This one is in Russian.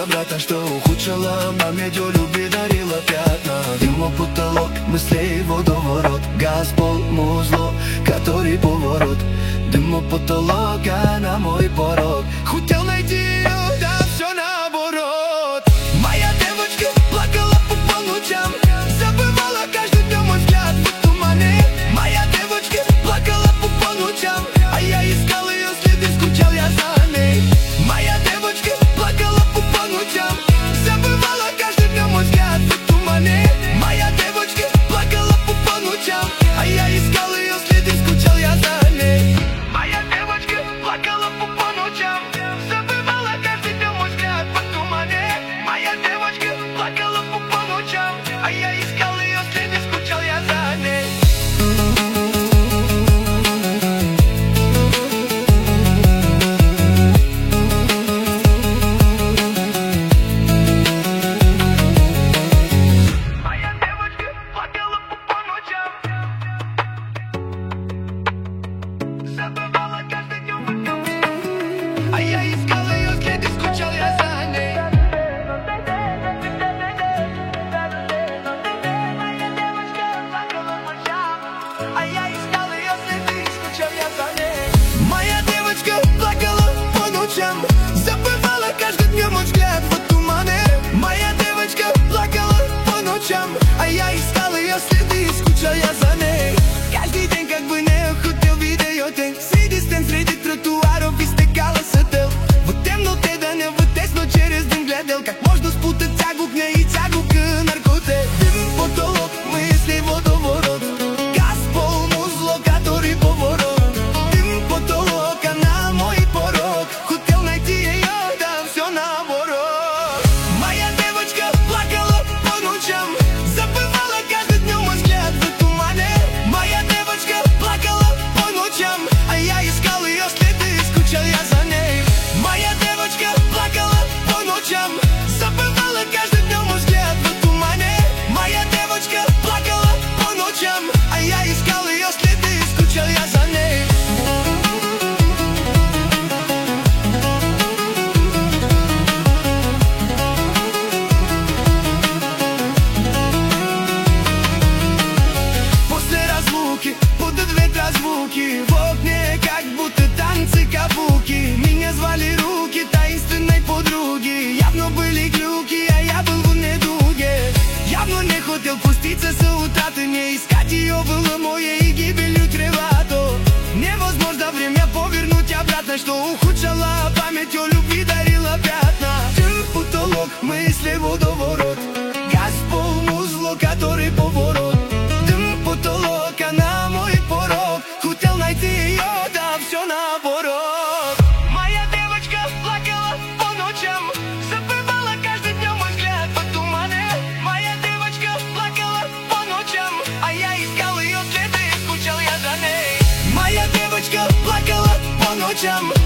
брата, что ухудшила память о любви, дарила пятна. Дымо потолок, мыслей водоворот, газ, пол, музло, который поворот. Дымо потолок, а на мой порог. Хотел найти ее, да все наоборот. Моя девочка плакала по ночам, забывала каждый днем мой взгляд в тумане. Моя девочка плакала по ночам, а я искал ее следы, скучал я за ней. Моя девочка плакала по ночам, забывала каждый днем мой взгляд в тумане. Моя девочка плакала по ночам, а я искал ее следы, скучал я за ней. Моя девочка плакала по ночам, забывала каждый днем мой взгляд в тумане. Моя девочка плакала по ночам, а я искал ее следы, скучал я за ней. Забывала каждый днем, а я искал ее следы, скучал я за ней. Моя девочка плакала по ночам, а я искал ее следы, скучал я за ней. Моя девочка плакала по ночам, забывала каждый днем мой взгляд в тумане. Моя девочка плакала по ночам, а я искал ее следы, скучал я за ней. Каждый день как бы не хотел видеть ее тень, среди стен, среди тротуаров изтекала светел. В темноте да не в тесно, через дым гледал, как можно спутать тягу к ней и тягу к наркоте. Дым, потолок, мысли, водоворот, газ, пол, музло, который поворот. Дым, потолок, она мой порог. Хотел найти ее, да все наоборот. Моя девочка плакала по ночам, забывала каждый днем мой взгляд в тумане. Моя девочка плакала по ночам, а я искал ее следы, скучал я за ней. Моя девочка плакала по ночам, забывала каждый днем мой взгляд в тумане. Моя девочка плакала по ночам, а я искал ее следы, скучал я за ней. После разлуки будут ветра звуки, в окне как будто танцы кабуки. Меня звали руки таинственной подруги, явно были глюки, а я был в недуге. Явно не хотел пуститься за утраты, не искать ее было моей гибелью чревато. Невозможно время повернуть обратно, что ухудшала память о любви, дарила пятна. Дым, потолок, мысли, водоворот, газ, пол, музло, который поворот. Дым, потолок, она мой порог. Хотел найти ее, да все наоборот. Моя девочка плакала по ночам, забывала каждый днем мой взгляд в тумане. Моя девочка плакала по ночам, а я искал ее следы, скучал я за ней. Моя девочка плакала по ночам,